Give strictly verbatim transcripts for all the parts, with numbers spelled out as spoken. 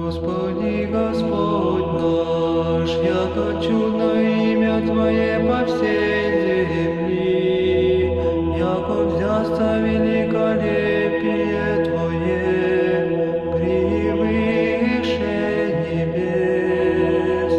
Господи, Господь наш, яко чудно имя Твое по всей земли, яко взясться великолепие Твое превыше небес.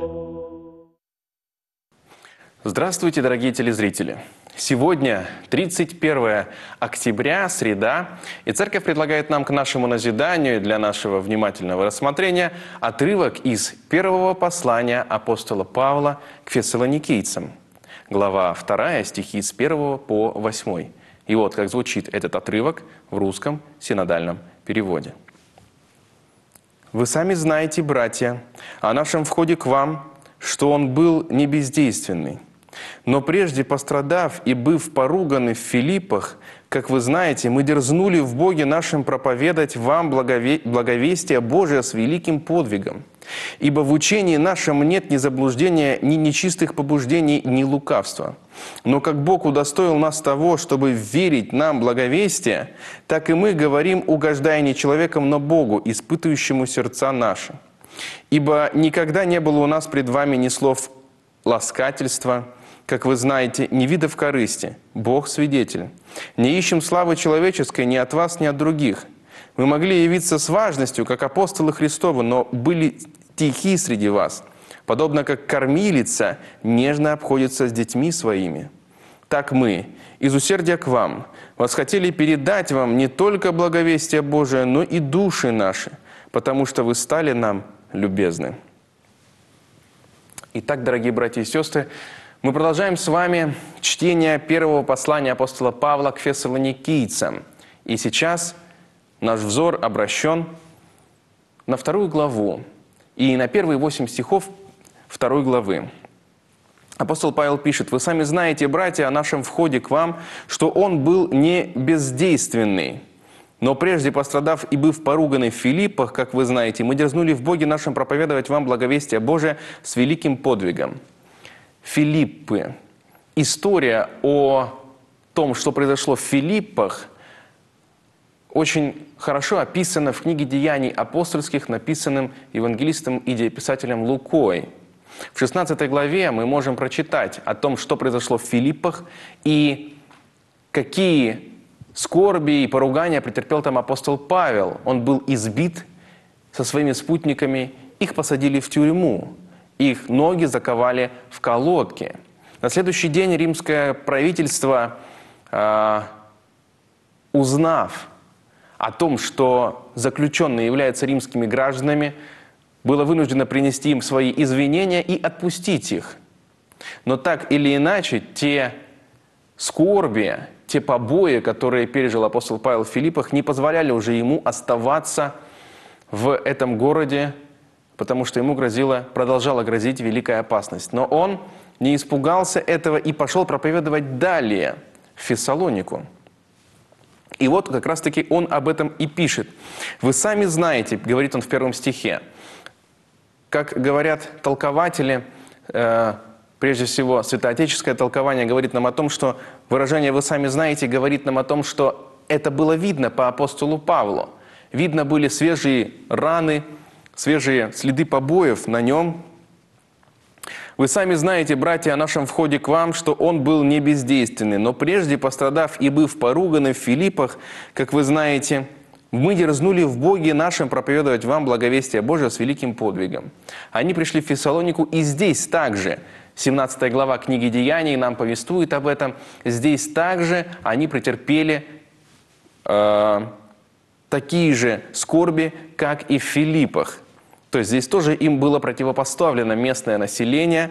Здравствуйте, дорогие телезрители! Сегодня тридцать первое октября, среда, и Церковь предлагает нам к нашему назиданию, для нашего внимательного рассмотрения, отрывок из первого послания апостола Павла к фессалоникийцам, глава вторая, стихи с первого по восьмой. И вот как звучит этот отрывок в русском синодальном переводе. «Вы сами знаете, братья, о нашем входе к вам, что он был не бездейственный. Но прежде пострадав и быв поруганы в Филиппах, как вы знаете, мы дерзнули в Боге нашим проповедать вам благове... благовестие Божие с великим подвигом. Ибо в учении нашем нет ни заблуждения, ни нечистых побуждений, ни лукавства. Но как Бог удостоил нас того, чтобы верить нам благовестие, так и мы говорим, угождая не человеком, но Богу, испытывающему сердца наши. Ибо никогда не было у нас пред вами ни слов ласкательства, как вы знаете, ни видов корысти, Бог свидетель. Не ищем славы человеческой ни от вас, ни от других. Мы могли явиться с важностью, как апостолы Христовы, но были тихи среди вас, подобно как кормилица нежно обходится с детьми своими. Так мы, из усердия к вам, восхотели передать вам не только благовестие Божие, но и души наши, потому что вы стали нам любезны». Итак, дорогие братья и сестры, мы продолжаем с вами чтение первого послания апостола Павла к фессалоникийцам. И сейчас наш взор обращен на вторую главу и на первые восемь стихов второй главы. Апостол Павел пишет: «Вы сами знаете, братья, о нашем входе к вам, что он был не бездейственный. Но прежде пострадав и быв поруганы в Филиппах, как вы знаете, мы дерзнули в Боге нашем проповедовать вам благовестие Божие с великим подвигом». Филиппы. История о том, что произошло в Филиппах, очень хорошо описана в книге «Деяний апостольских», написанном евангелистом и писателем Лукой. В шестнадцатой главе мы можем прочитать о том, что произошло в Филиппах и какие скорби и поругания претерпел там апостол Павел. Он был избит со своими спутниками, их посадили в тюрьму, их ноги заковали в колодки. На следующий день римское правительство, э, узнав о том, что заключенные являются римскими гражданами, было вынуждено принести им свои извинения и отпустить их. Но так или иначе, те скорби, те побои, которые пережил апостол Павел в Филиппах, не позволяли уже ему оставаться в этом городе, потому что ему грозила, продолжала грозить великая опасность. Но он не испугался этого и пошел проповедовать далее, в Фессалонику. И вот как раз-таки он об этом и пишет. «Вы сами знаете», — говорит он в первом стихе, как говорят толкователи, э, прежде всего, святоотеческое толкование говорит нам о том, что выражение «вы сами знаете» говорит нам о том, что это было видно по апостолу Павлу. Видно были свежие раны, свежие следы побоев на нем. «Вы сами знаете, братья, о нашем входе к вам, что он был не бездейственный, но прежде пострадав и быв поруганы в Филиппах, как вы знаете, мы дерзнули в Боге нашим проповедовать вам благовестие Божие с великим подвигом». Они пришли в Фессалонику, и здесь также, семнадцатая глава книги «Деяний» нам повествует об этом, здесь также они претерпели э, такие же скорби, как и в Филиппах. То есть здесь тоже им было противопоставлено местное население,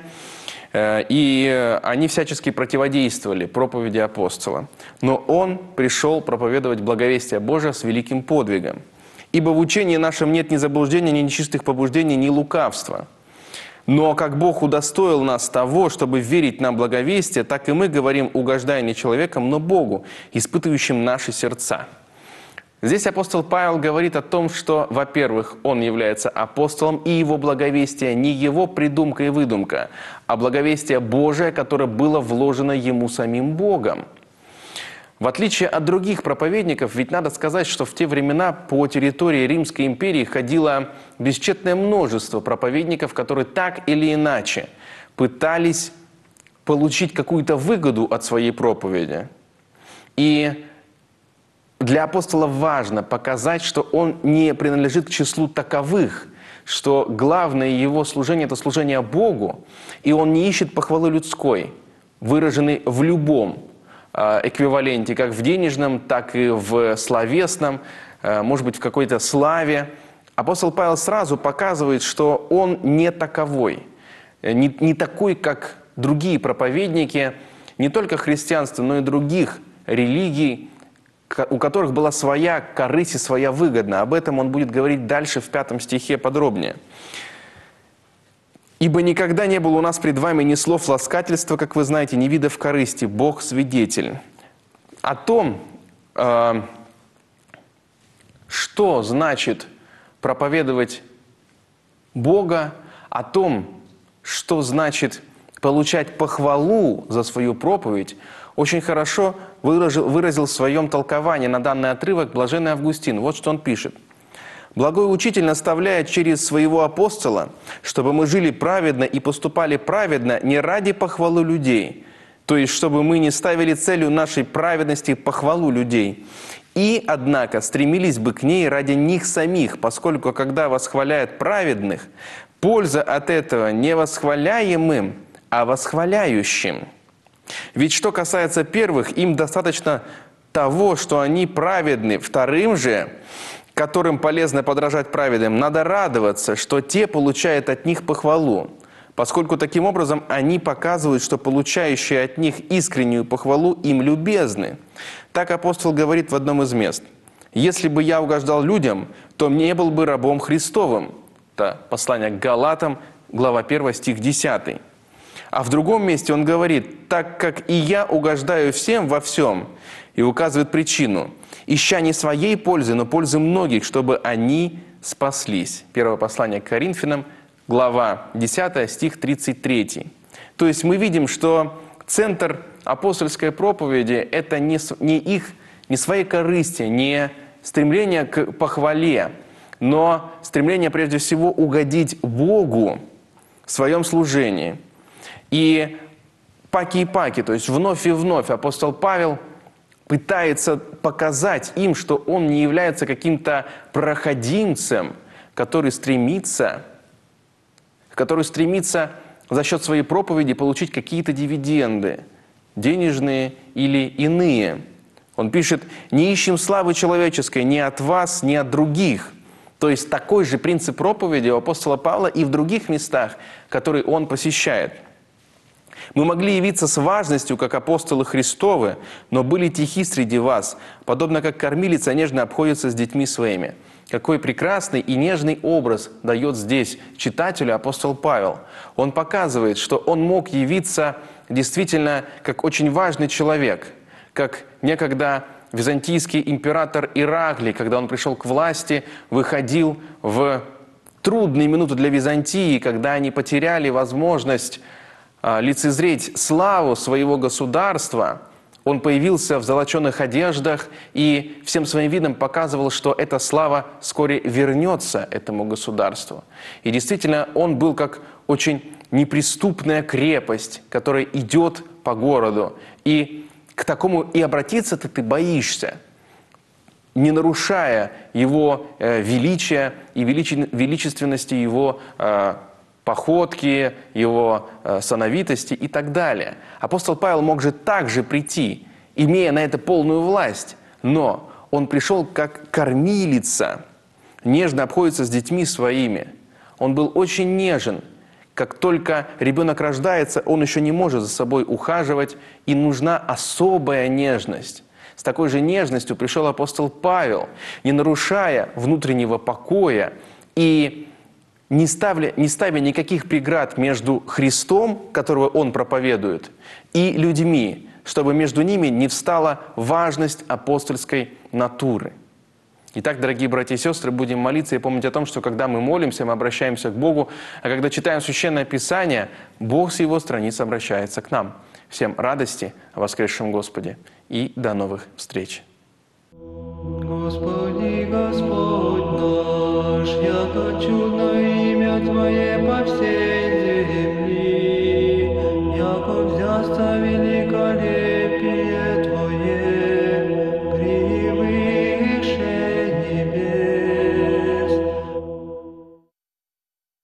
и они всячески противодействовали проповеди апостола. Но он пришел проповедовать благовестие Божие с великим подвигом. «Ибо в учении нашем нет ни заблуждения, ни нечистых побуждений, ни лукавства. Но как Бог удостоил нас того, чтобы верить нам благовестие, так и мы говорим, угождая не человеком, но Богу, испытывающим наши сердца». Здесь апостол Павел говорит о том, что, во-первых, он является апостолом, и его благовестие не его придумка и выдумка, а благовестие Божие, которое было вложено ему самим Богом. В отличие от других проповедников, ведь надо сказать, что в те времена по территории Римской империи ходило бесчетное множество проповедников, которые так или иначе пытались получить какую-то выгоду от своей проповеди. И для апостола важно показать, что он не принадлежит к числу таковых, что главное его служение – это служение Богу, и он не ищет похвалы людской, выраженной в любом эквиваленте, как в денежном, так и в словесном, может быть, в какой-то славе. Апостол Павел сразу показывает, что он не таковой, не, не такой, как другие проповедники, не только христианства, но и других религий, у которых была своя корысть и своя выгода. Об этом он будет говорить дальше в пятом стихе подробнее. «Ибо никогда не было у нас пред вами ни слов ласкательства, как вы знаете, ни видов корысти, Бог свидетель». О том, э, что значит проповедовать Бога, о том, что значит получать похвалу за свою проповедь, очень хорошо выразил, выразил в своем толковании на данный отрывок блаженный Августин. Вот что он пишет. «Благой учитель наставляет через своего апостола, чтобы мы жили праведно и поступали праведно не ради похвалы людей, то есть чтобы мы не ставили целью нашей праведности похвалу людей, и, однако, стремились бы к ней ради них самих, поскольку, когда восхваляют праведных, польза от этого не восхваляемым, а восхваляющим. Ведь что касается первых, им достаточно того, что они праведны, вторым же, которым полезно подражать праведным, надо радоваться, что те получают от них похвалу, поскольку таким образом они показывают, что получающие от них искреннюю похвалу им любезны. Так апостол говорит в одном из мест. «Если бы я угождал людям, то не был бы рабом Христовым». Это послание к Галатам, глава первая, стих десятый. А в другом месте он говорит, так как и я угождаю всем во всем, и указывает причину, ища не своей пользы, но пользы многих, чтобы они спаслись. Первое послание к Коринфянам, глава десятая, стих тридцать третий. То есть мы видим, что центр апостольской проповеди – это не, не их, не своей корысти, не стремление к похвале, но стремление прежде всего угодить Богу в своем служении. И паки и паки, то есть вновь и вновь апостол Павел пытается показать им, что он не является каким-то проходимцем, который стремится, который стремится за счет своей проповеди получить какие-то дивиденды, денежные или иные. Он пишет, «Не ищем славы человеческой ни от вас, ни от других». То есть такой же принцип проповеди у апостола Павла и в других местах, которые он посещает. «Мы могли явиться с важностью, как апостолы Христовы, но были тихи среди вас, подобно как кормилица нежно обходится с детьми своими». Какой прекрасный и нежный образ дает здесь читателю апостол Павел. Он показывает, что он мог явиться действительно как очень важный человек, как некогда византийский император Ираклий, когда он пришел к власти, выходил в трудные минуты для Византии, когда они потеряли возможность лицезреть славу своего государства. Он появился в золоченых одеждах и всем своим видом показывал, что эта слава вскоре вернется этому государству. И действительно, он был как очень неприступная крепость, которая идет по городу. И к такому и обратиться-то ты боишься, не нарушая его э, величия и величи, величественности его э, походки, его э, сановитости и так далее. Апостол Павел мог же также прийти, имея на это полную власть, но он пришел как кормилица, нежно обходится с детьми своими. Он был очень нежен. Как только ребенок рождается, он еще не может за собой ухаживать, и нужна особая нежность. С такой же нежностью пришел апостол Павел, не нарушая внутреннего покоя и не ставя, не ставя никаких преград между Христом, которого он проповедует, и людьми, чтобы между ними не встала важность апостольской натуры. Итак, дорогие братья и сестры, будем молиться и помнить о том, что когда мы молимся, мы обращаемся к Богу, а когда читаем Священное Писание, Бог с Его страниц обращается к нам. Всем радости о воскресшем Господе и до новых встреч. Господи, Господь наш, яко чудно имя Твое по всей